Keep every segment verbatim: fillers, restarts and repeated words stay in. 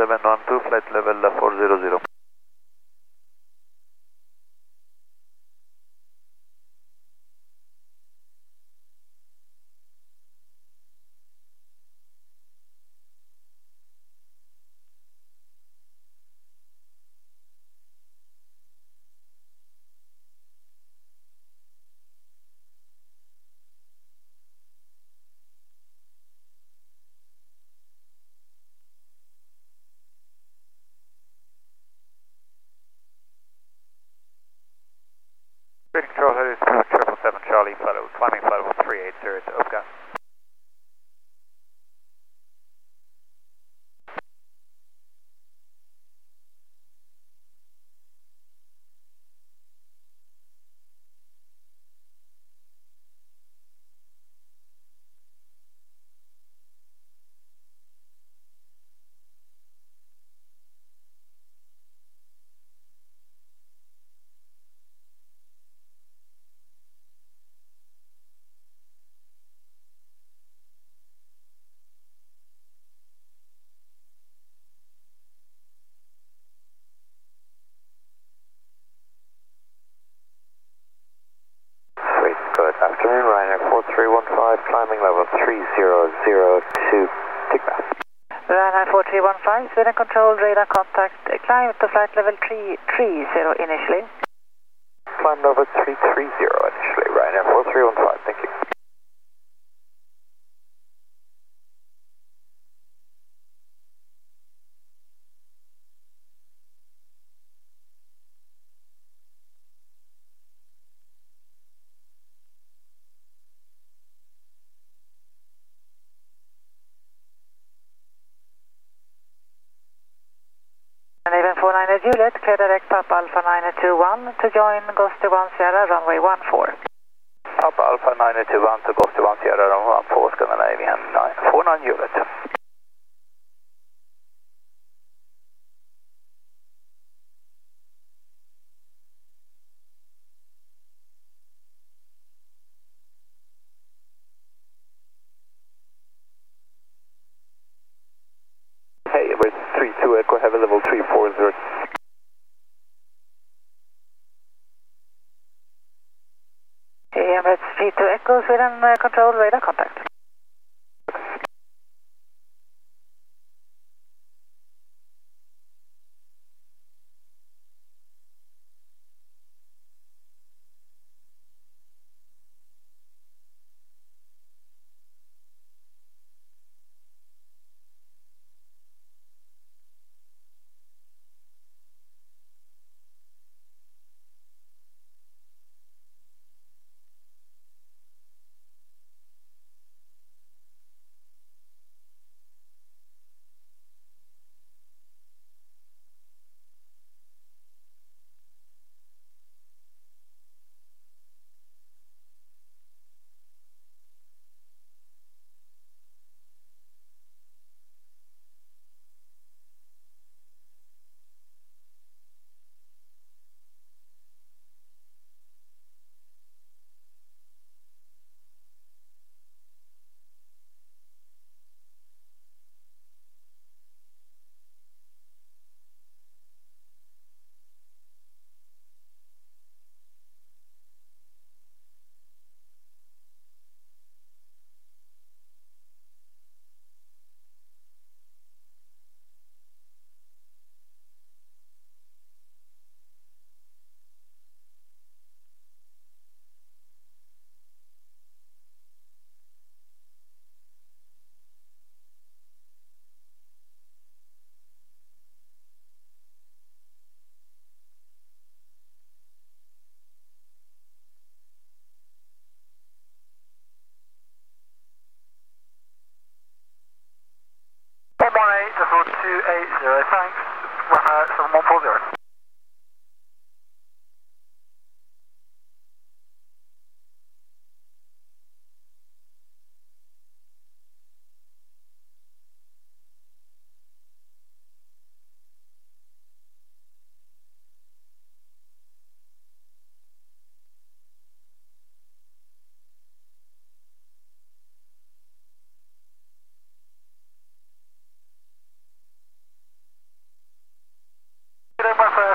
seven one two, flight level uh, four zero zero. Big Control headed to triple seven Charlie, follow, climbing follow three eight zero to Oka. Sweet, good afternoon, Ryanair four three one five, climbing level three zero zero two, takeoff. Ryanair four three one five, Sweden control, radar contact, climb to flight level three three zero initially. Climb level three three zero initially, Ryanair four three one five, thank you. And even four nine Juliet, clear direct Papa Alpha nine two one to join Ghost one Sierra, runway one four. Papa Alpha nine two one to Ghost one Sierra, runway one four, Scandinavian four nine Juliet. Hey, Emirates three two Echo, heavy level three four zero. Emirates three two Echo, Sweden uh, control, radar contact. one one eight, decimal two eight zero, thanks, uh, seven one four zero.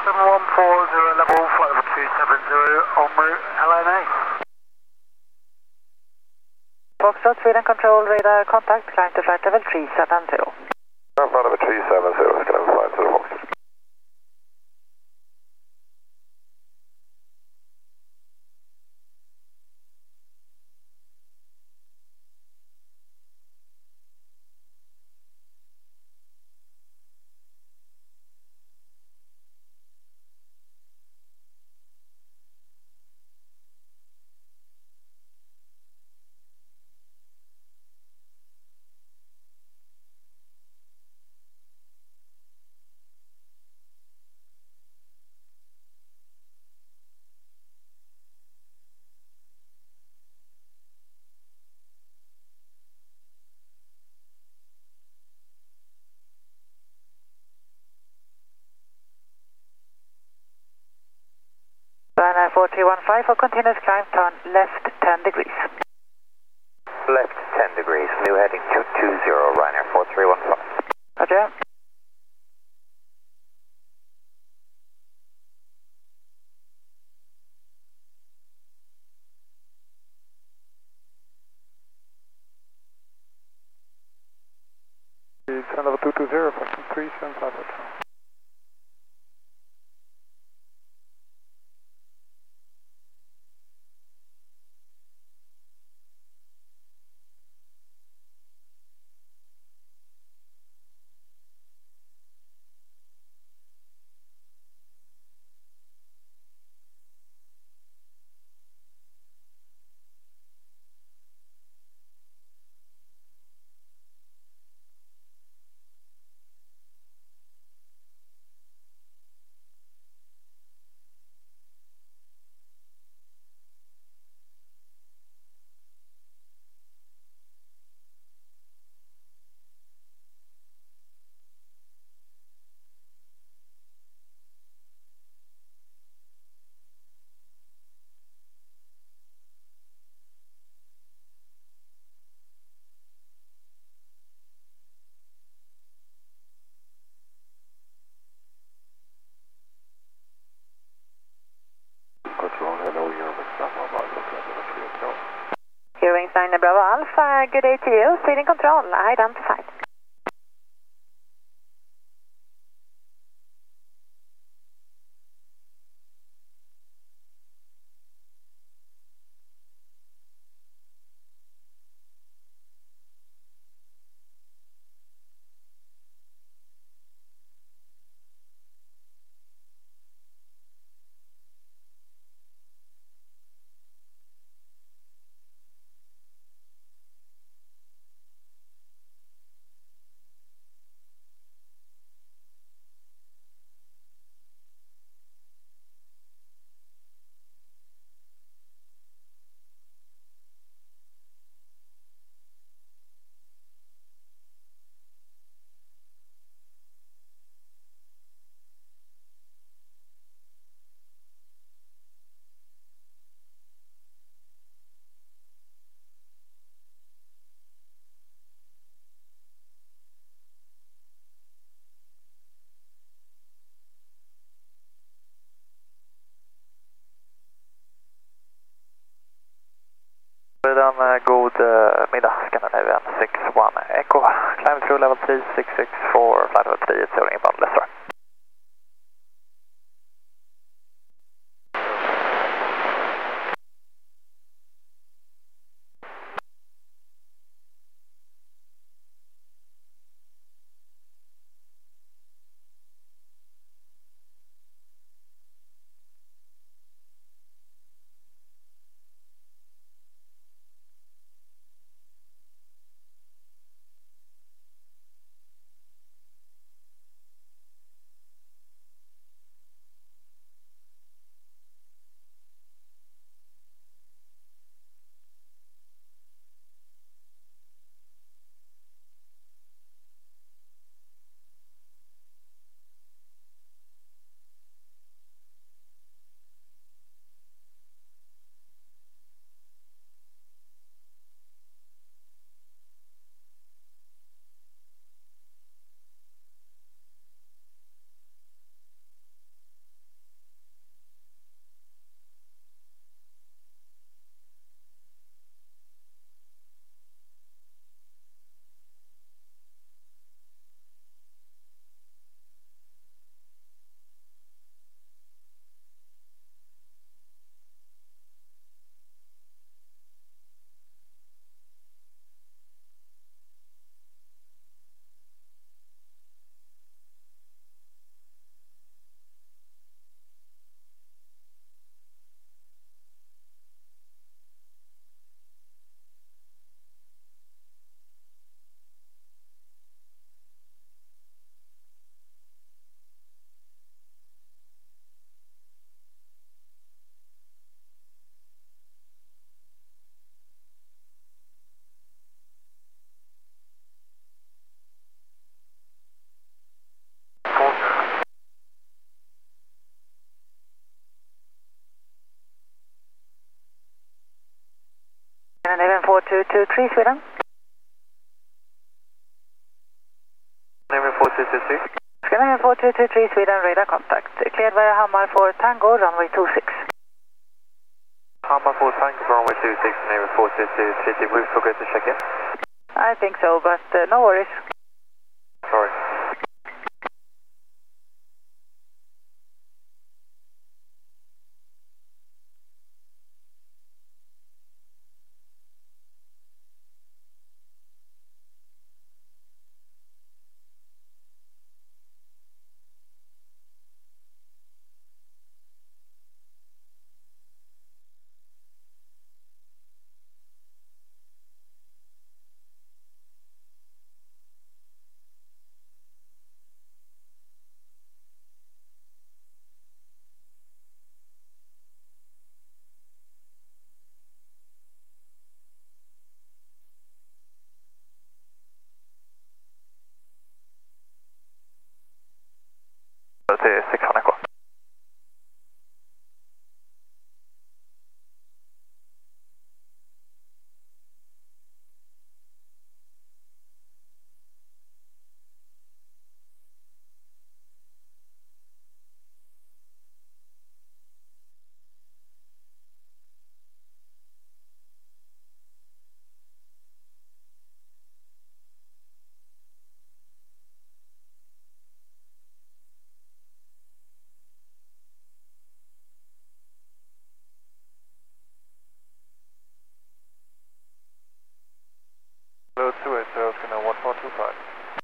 seven one four zero level, flight level two seven zero, en route L N A. Foxtrot, Sweden Control, radar contact, climb to flight level three seven zero. Flight level three seven zero, climb to flight level Foxtrot. Ryanair four three one five for continuous climb, turn left ten degrees. Left ten degrees, new heading two two zero, Ryanair four three one five. Roger. Descend level two two zero, question three seven five. Hearing sign Bravo Alpha, good day to you. Sweden Control, identified. Redan god uh, middag, Scandinavian six one Echo, climb through level three six six four, flight level three zero inbound Leicester. two two three Sweden. Scandinavian four two two three. Scandinavian four two two three Sweden, radar contact. Cleared via Hammar for Tango, runway two six. Hammar four Tango, runway two six, Scandinavian four two two three. We forgot to check in. I think so, but uh, no worries. Sorry. Till six one Echo. Hello, two eight zero, Scandinavian one four two five.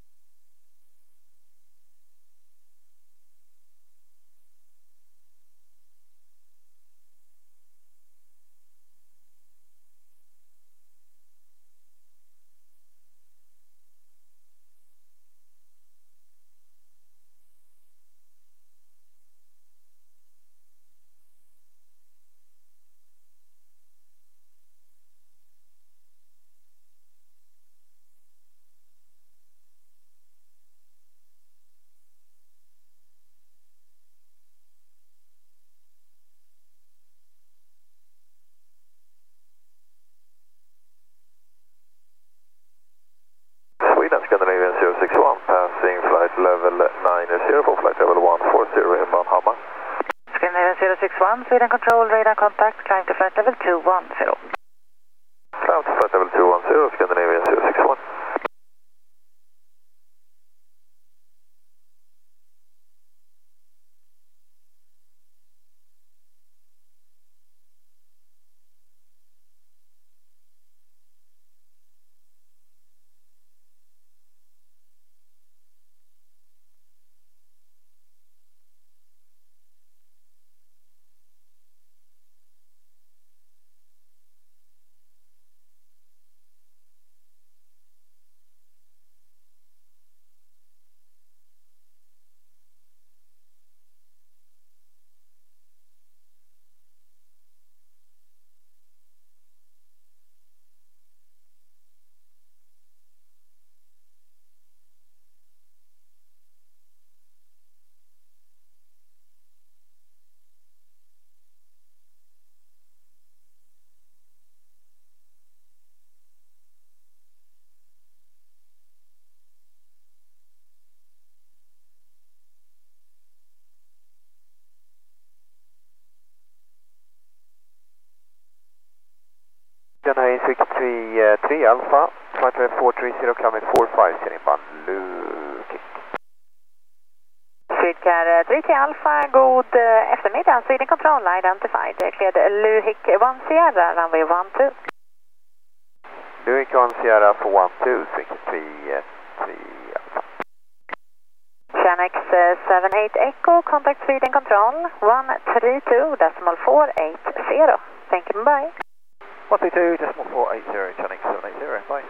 Sweden, Scandinavian zero six one, passing flight level nine zero for flight level one four zero inbound Hammar. Scandinavian zero six one, Sweden control, radar contact, climb to flight level two one zero. Climb to flight level two one zero, Scandinavian zero six one. Nine six three uh, three Alpha, flight level four three zero, climbing four five zero inbound Lukic. Sydcar three three Alpha, god uh, eftermiddag, Sweden control identified. Cleared Luhic one Sierra, runway one two. Lukic one Sierra for one two, six three three Alpha. Chanex uh, seven eight Echo, contact Sweden control, one three two decimal four eight zero. Thank you, bye. one three two decimal four eight zero, Chanex seven eight zero, bye.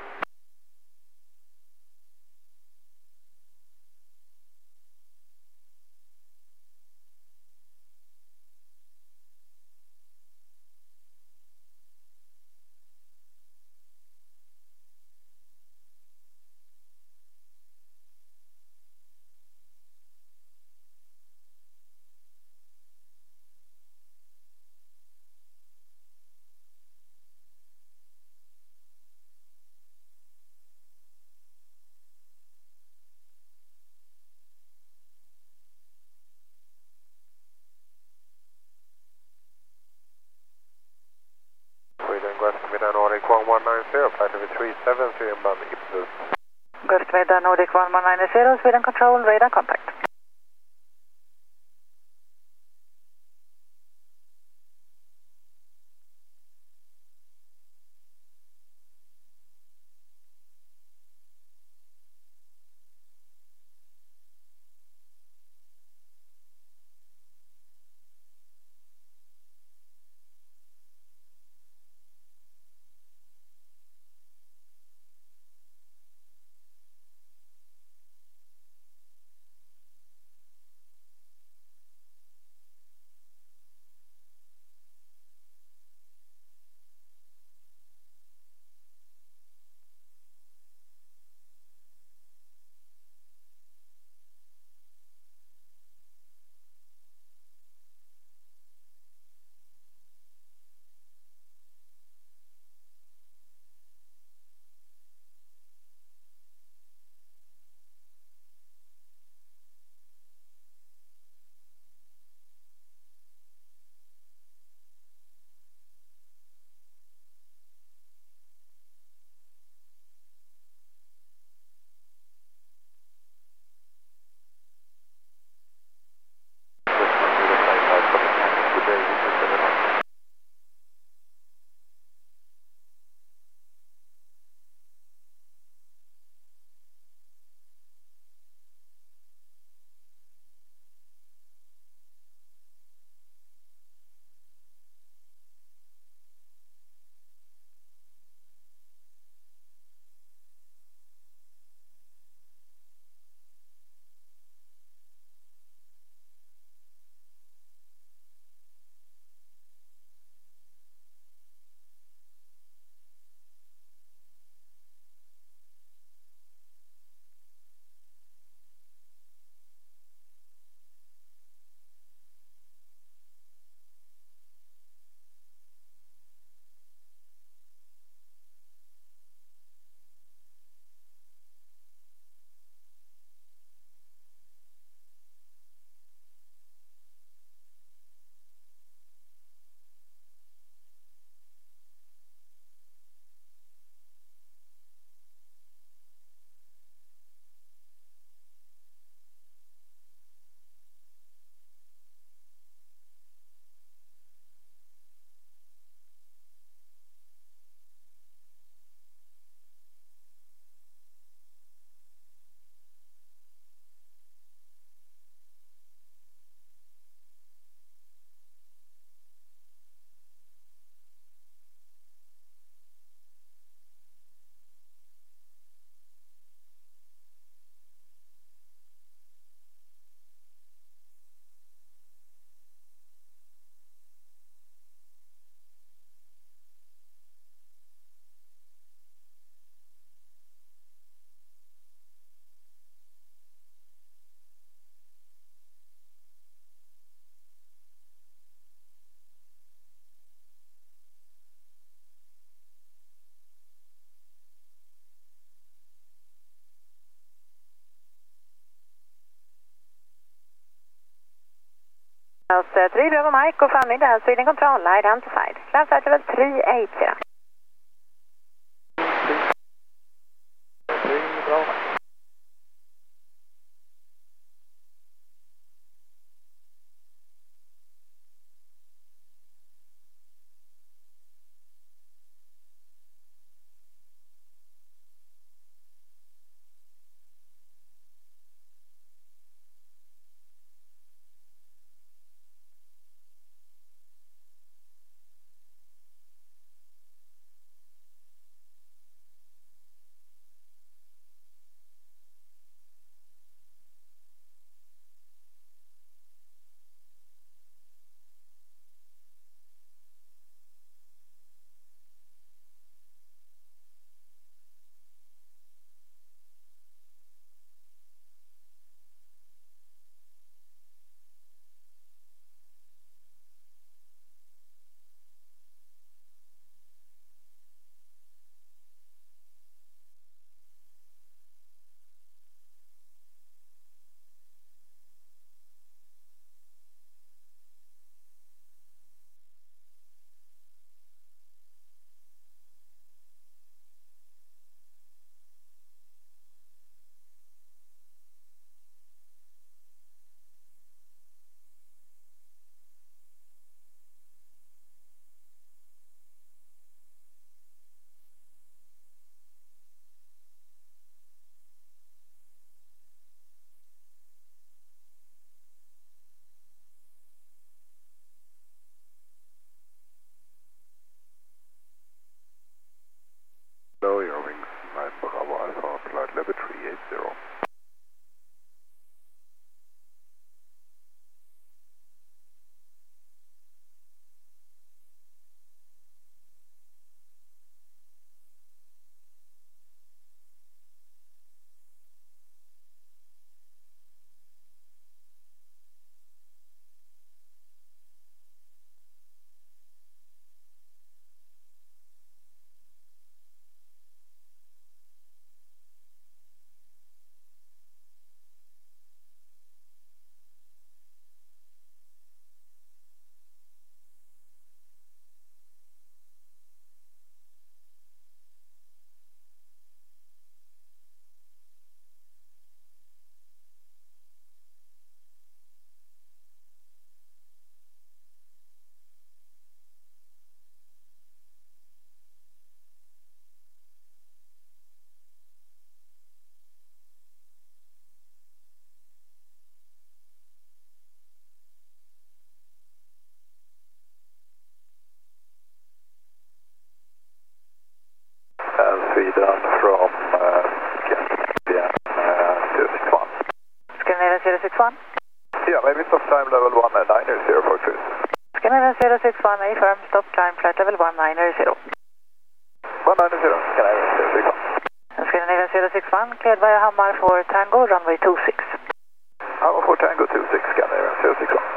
one nine zero, flight level three seven, Sweden band Ipsus. Gulf Radar Nordic one one nine zero, Sweden Control, radar contact. House uh, three, Bravo Mike, go family, down Sweden Control, identified. Climb flight level three eight zero. three, Bravo Mike. climb level one nine zero four three. Scandinavian zero six one, A firm, stop climb flight level one nine zero. one nine zero, Scandinavian zero six one. Scandinavian zero six one, cleared via Hammar for Tango, runway two six. Hammar for Tango two six, Scandinavian zero six one.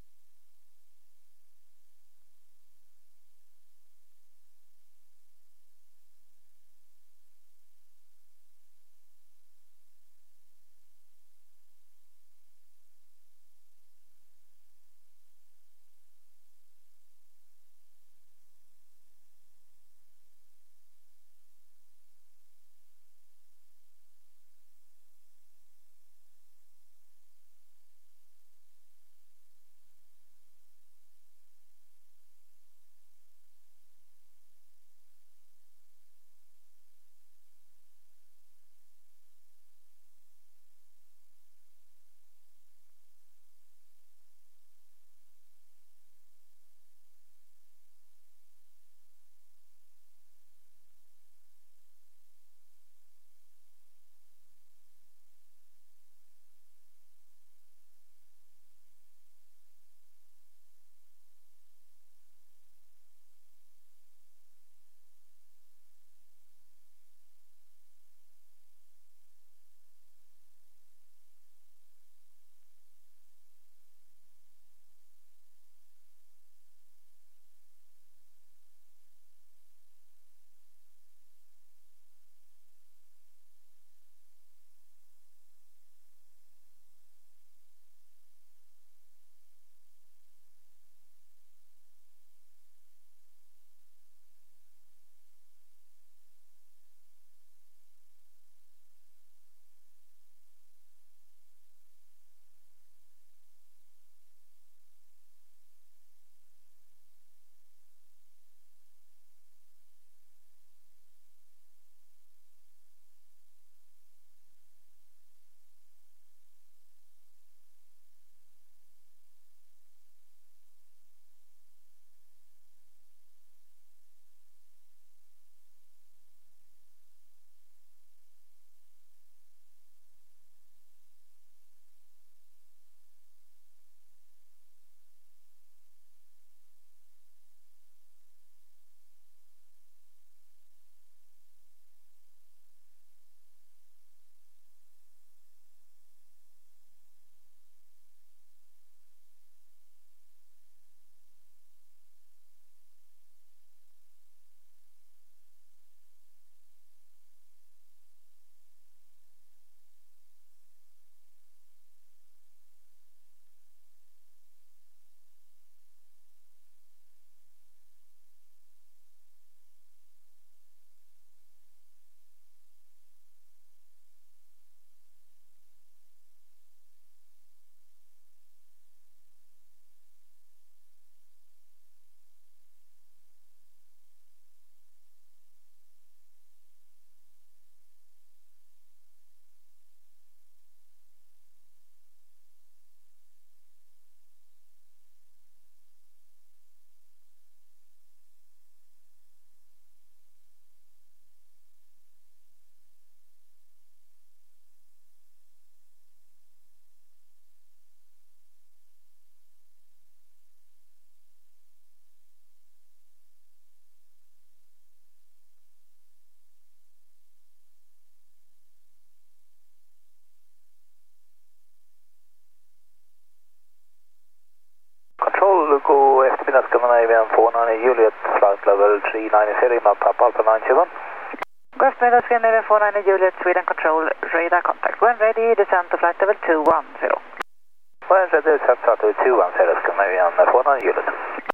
Control, go eftermiddag Scandinavian four nine Juliet, flight level three nine zero, inbound Papa Alpha nine two one. Go eftermiddag Scandinavian four nine Juliet, Sweden control, radar contact. When ready, descend to flight level two one zero. When ready, descend to flight level two one zero, Scandinavian four nine Juliet.